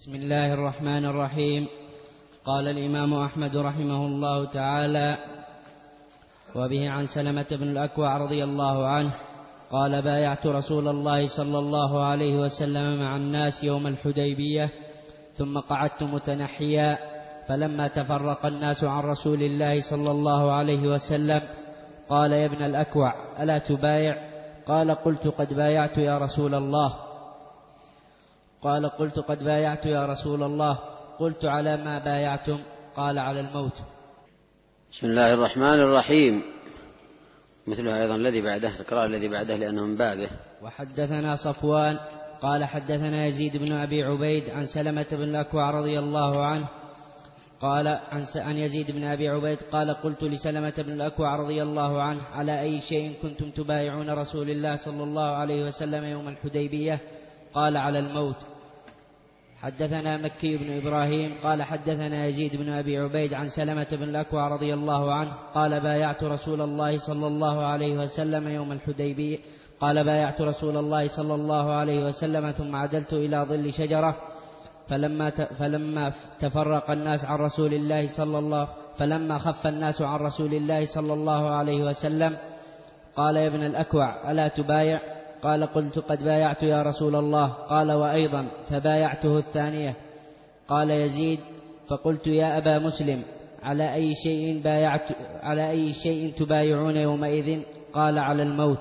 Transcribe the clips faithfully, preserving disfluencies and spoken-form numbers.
بسم الله الرحمن الرحيم. قال الإمام أحمد رحمه الله تعالى: وبه عن سلمة بن الأكوع رضي الله عنه قال: بايعت رسول الله صلى الله عليه وسلم مع الناس يوم الحديبية، ثم قعدت متنحيا، فلما تفرق الناس عن رسول الله صلى الله عليه وسلم قال: يا ابن الأكوع، ألا تبايع؟ قال: قلت قد بايعت يا رسول الله. قال: قلت قد بايعت يا رسول الله. قلت: على ما بايعتم؟ قال: على الموت. بسم الله الرحمن الرحيم. مثلها أيضا الذي بعده، تكرار الذي بعده لأنه من بابه. وحدثنا صفوان قال: حدثنا يزيد بن أبي عبيد عن سلمة بن الأكوع رضي الله عنه قال عن يزيد بن أبي عبيد قال: قلت لسلمة بن الأكوع رضي الله عنه: على أي شيء كنتم تبايعون رسول الله صلى الله عليه وسلم يوم الحديبية؟ قال: على الموت. حدثنا مكي بن إبراهيم قال: حدثنا يزيد بن أبي عبيد عن سلمة بن الأكوع رضي الله عنه قال: بايعت رسول الله صلى الله عليه وسلم يوم الحديبية قال: بايعت رسول الله صلى الله عليه وسلم ثم عدلت إلى ظل شجرة، فلما فلما تفرق الناس عن رسول الله صلى الله فلما خف الناس عن رسول الله صلى الله عليه وسلم قال: يا ابن الأكوع، ألا تبايع؟ قال: قلت قد بايعت يا رسول الله. قال: وأيضا فبايعته الثانية. قال يزيد: فقلت: يا أبا مسلم، على أي شيء بايعت على أي شيء تبايعون يومئذ؟ قال: على الموت.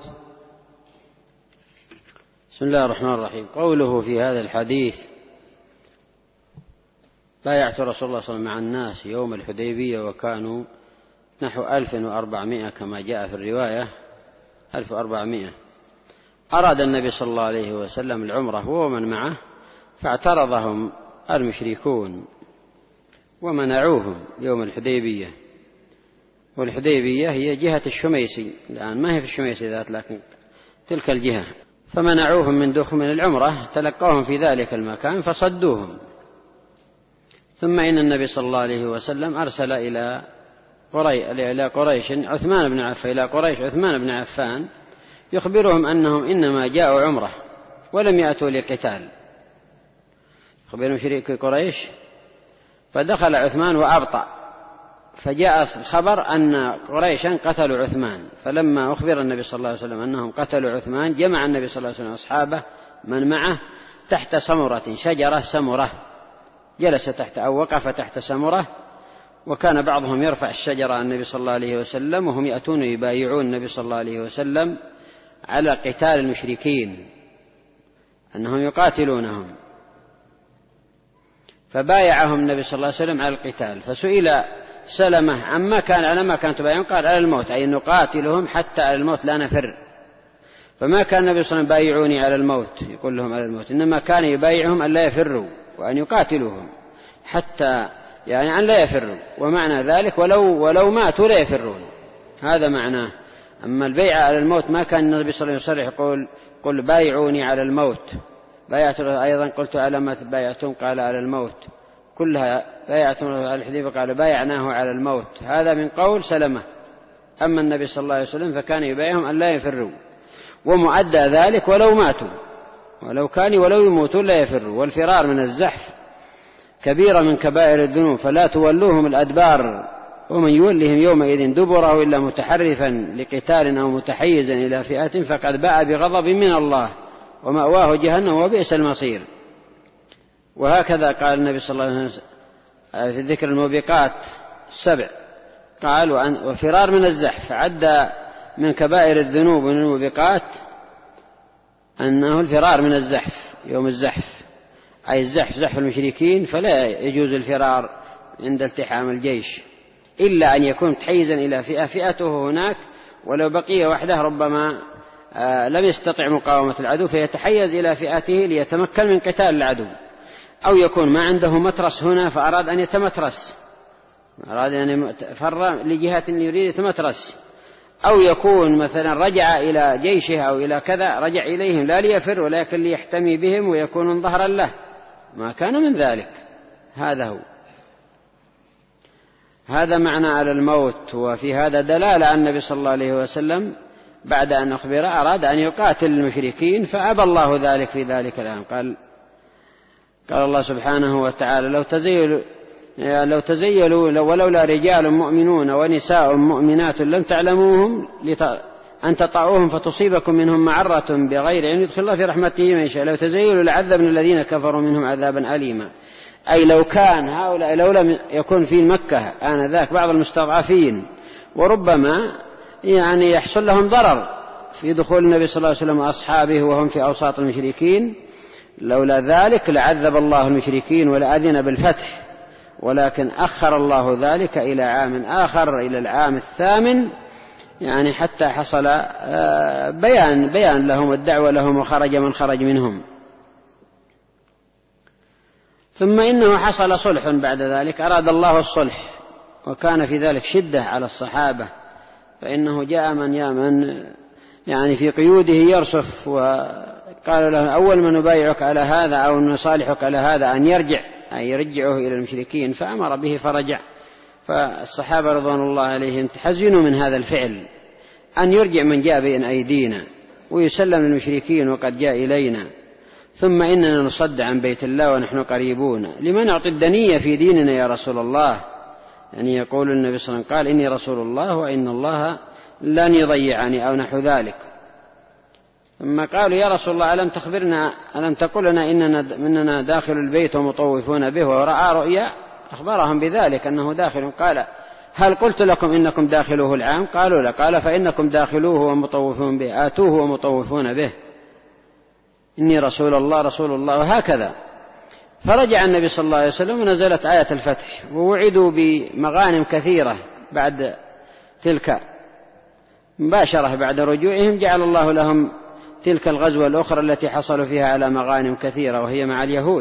بسم الله الرحمن الرحيم. قوله في هذا الحديث: بايعت رسول الله صلى الله عليه وسلم مع الناس يوم الحديبية وكانوا نحو ألف وأربعمائة كما جاء في الرواية، ألف وأربعمائة. أراد النبي صلى الله عليه وسلم العمرة هو ومن معه، فاعترضهم المشركون ومنعوهم يوم الحديبية. والحديبية هي جهة الشميسي الآن، ما هي في الشميسي ذات لكن تلك الجهة، فمنعوهم من دخول من العمرة، تلقوهم في ذلك المكان فصدوهم. ثم إن النبي صلى الله عليه وسلم أرسل إلى إلى قريش عثمان بن عفان إلى قريش عثمان بن عفان يخبرهم أنهم إنما جاءوا عمرة ولم يأتوا لقتال، يخبرهم شريك قريش. فدخل عثمان وأبطأ، فجاء الخبر أن قريشا قتلوا عثمان. فلما أخبر النبي صلى الله عليه وسلم أنهم قتلوا عثمان، جمع النبي صلى الله عليه وسلم أصحابه من معه تحت سمرة، شجرة سمرة، جلس تحت أو وقف تحت سمرة، وكان بعضهم يرفع الشجرة عن النبي صلى الله عليه وسلم، وهم يأتون يبايعون النبي صلى الله عليه وسلم على قتال المشركين، أنهم يقاتلونهم. فبايعهم النبي صلى الله عليه وسلم على القتال. فسئل سلمة عما كان على ما كان تبايعون، قال: على الموت، أي نقاتلهم حتى على الموت لا نفر. فما كان النبي صلى الله عليه وسلم بايعوني على الموت يقول لهم على الموت، إنما كان يبايعهم أن لا يفروا وأن يقاتلوهم حتى يعني أن لا يفروا، ومعنى ذلك ولو ولو ماتوا لا يفرون، هذا معناه. أما البيعة على الموت ما كان النبي صلى الله عليه وسلم يقول: قل بايعوني على الموت. بايعت أيضا قلت: على ما تبايعتم؟ قال: على الموت. كلها بايعتم على الحديبية قال: بايعناه على الموت. هذا من قول سلمة. أما النبي صلى الله عليه وسلم فكان يبايعهم أن لا يفروا، ومؤدى ذلك ولو ماتوا، ولو كانوا ولو يموتون لا يفروا. والفرار من الزحف كبيرة من كبائر الذنوب، فلا تولوهم الأدبار، ومن يولهم يومئذ دبره إلا متحرفا لقتال أو متحيزا إلى فئة فقد باء بغضب من الله ومأواه جهنم وبئس المصير. وهكذا قال النبي صلى الله عليه وسلم في ذكر الموبقات السبع، قال: وفرار من الزحف، عد من كبائر الذنوب من الموبقات أنه الفرار من الزحف يوم الزحف، أي الزحف زحف المشركين، فلا يجوز الفرار عند التحام الجيش إلا أن يكون متحيزا إلى فئة فئته هناك، ولو بقي وحده ربما لم يستطع مقاومة العدو فيتحيز إلى فئته ليتمكن من قتال العدو، أو يكون ما عنده مترس هنا فأراد أن يتمترس، أراد أن يفر لجهة يريد يتمترس، أو يكون مثلا رجع إلى جيشه أو إلى كذا، رجع إليهم لا ليفر ولكن ليحتمي بهم ويكون ظهرا له، ما كان من ذلك. هذا هو هذا معنى على الموت. وفي هذا دلالة أن النبي صلى الله عليه وسلم بعد أن أخبر أراد أن يقاتل المشركين، فأبى الله ذلك في ذلك الآن. قال: قال الله سبحانه وتعالى لو تزيلوا لو تزيلوا ولولا رجال مؤمنون ونساء مؤمنات لم تعلموهم أن تطاعوهم فتصيبكم منهم معرة بغير علم يدخل الله في رحمته من يشاء لو تزيلوا لعذبنا الذين كفروا منهم عذابا أليما. أي لو كان هؤلاء لو لم يكن في مكة آنذاك بعض المستضعفين وربما يعني يحصل لهم ضرر في دخول النبي صلى الله عليه وسلم وأصحابه وهم في أوساط المشركين، لولا ذلك لعذب الله المشركين ولأذن بالفتح، ولكن أخر الله ذلك إلى عام آخر إلى العام الثامن، يعني حتى حصل بيان بيان لهم الدعوة لهم وخرج من خرج منهم. ثم إنه حصل صلح بعد ذلك، أراد الله الصلح وكان في ذلك شدة على الصحابة، فإنه جاء من يمن يعني في قيوده يرصف، وقال له أول من نبايعك على هذا أو نصالحك على هذا أن يرجع أي يرجعه إلى المشركين، فأمر به فرجع. فالصحابة رضوان الله عليهم تحزنوا من هذا الفعل، أن يرجع من جاء بين أيدينا ويسلم المشركين وقد جاء إلينا، ثم إننا نصد عن بيت الله ونحن قريبون، لمن نعطي الدنية في ديننا يا رسول الله. يعني يقول النبي صلى الله عليه وسلم قال إني رسول الله وإن الله لن يضيعني أو نحو ذلك. ثم قالوا يا رسول الله ألم تخبرنا ألم تقل لنا إننا, إننا داخل البيت ومطوفون به، ورأى رؤيا أخبرهم بذلك أنه داخل. قال هل قلت لكم إنكم داخلوه العام؟ قالوا لا. قال فإنكم داخلوه ومطوفون به، آتوه ومطوفون به، إني رسول الله رسول الله. وهكذا فرجع النبي صلى الله عليه وسلم ونزلت آية الفتح، ووعدوا بمغانم كثيرة بعد تلك مباشرة. بعد رجوعهم جعل الله لهم تلك الغزوة الأخرى التي حصلوا فيها على مغانم كثيرة، وهي مع اليهود،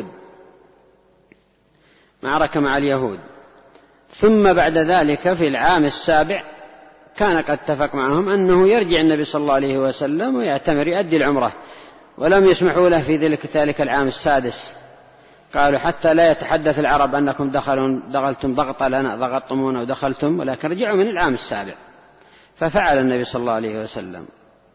معركة مع اليهود. ثم بعد ذلك في العام السابع كان قد اتفق معهم أنه يرجع النبي صلى الله عليه وسلم ويعتمر يؤدي العمرة، ولم يسمحوا له في ذلك العام السادس. قالوا حتى لا يتحدث العرب أنكم دخلون دخلتم ضغط لنا ضغطتمونا ودخلتم، ولكن رجعوا من العام السابع. ففعل النبي صلى الله عليه وسلم،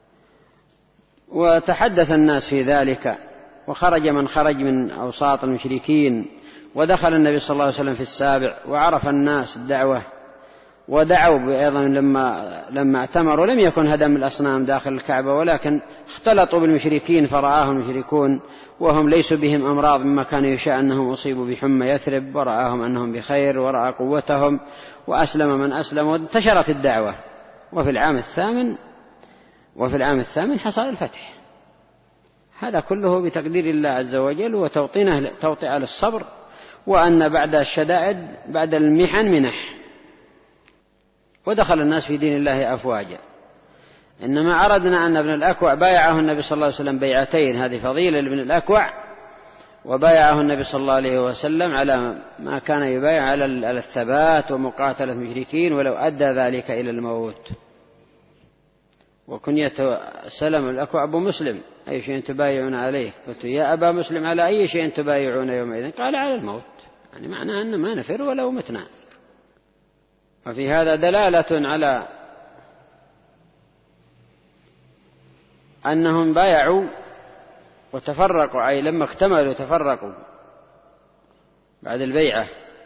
وتحدث الناس في ذلك، وخرج من خرج من أوساط المشركين، ودخل النبي صلى الله عليه وسلم في السابع، وعرف الناس الدعوة ودعوا أيضا. لما لما اعتمروا لم يكن هدم الأصنام داخل الكعبة، ولكن اختلطوا بالمشركين فرآهم المشركون وهم ليسوا بهم أمراض مما كان يشاء أنهم أصيبوا بحمى يثرب، ورآهم أنهم بخير ورأى قوتهم وأسلم من أسلم، وانتشرت الدعوة. وفي العام الثامن وفي العام الثامن حصل الفتح. هذا كله بتقدير الله عز وجل وتوطئة للصبر، وأن بعد الشدائد بعد المحن منح، ودخل الناس في دين الله أفواجا. إنما أردنا أن ابن الأكوع بايعه النبي صلى الله عليه وسلم بيعتين، هذه فضيلة لابن الأكوع، وبايعه النبي صلى الله عليه وسلم على ما كان يبايع على الثبات ومقاتلة المشركين ولو أدى ذلك إلى الموت. وكنية سلم الأكوع أبو مسلم أي شيء تبايعون عليه؟ قلت يا أبا مسلم على أي شيء تبايعون يومئذ؟ قال على الموت، يعني معناه أن ما نفر ولو متنا. وفي هذا دلالة على أنهم بايعوا وتفرقوا، أي لما اكتملوا تفرقوا بعد البيعة،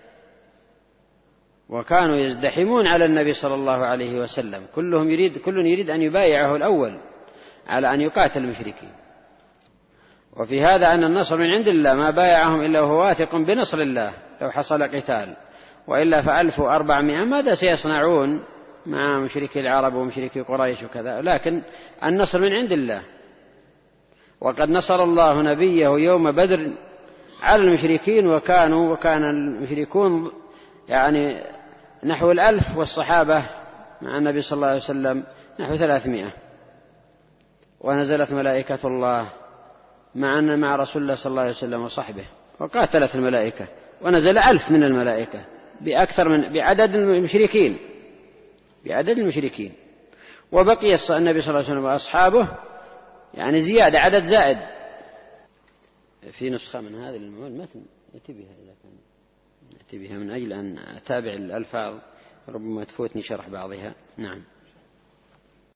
وكانوا يزدحمون على النبي صلى الله عليه وسلم، كلهم يريد كل يريد أن يبايعه الأول على أن يقاتل المشركين. وفي هذا أن النصر من عند الله، ما بايعهم إلا وهو واثق بنصر الله لو حصل قتال، وإلا فألف وأربعمائة ماذا سيصنعون مع مشركي العرب ومشركي قريش وكذا. لكن النصر من عند الله، وقد نصر الله نبيه يوم بدر على المشركين، وكانوا وكان المشركون يعني نحو الألف، والصحابة مع النبي صلى الله عليه وسلم نحو ثلاثمائة. ونزلت ملائكة الله معنا مع رسول الله صلى الله عليه وسلم وصحبه، وقاتلت الملائكة، ونزل ألف من الملائكة بأكثر من بعدد المشركين بعدد المشركين وبقي النبي صلى الله عليه وسلم وأصحابه يعني زيادة عدد زائد. في نسخة من هذه المتن يأتي بها إذا كان يأتي بها من أجل أن أتابع الألفاظ ربما تفوتني شرح بعضها. نعم.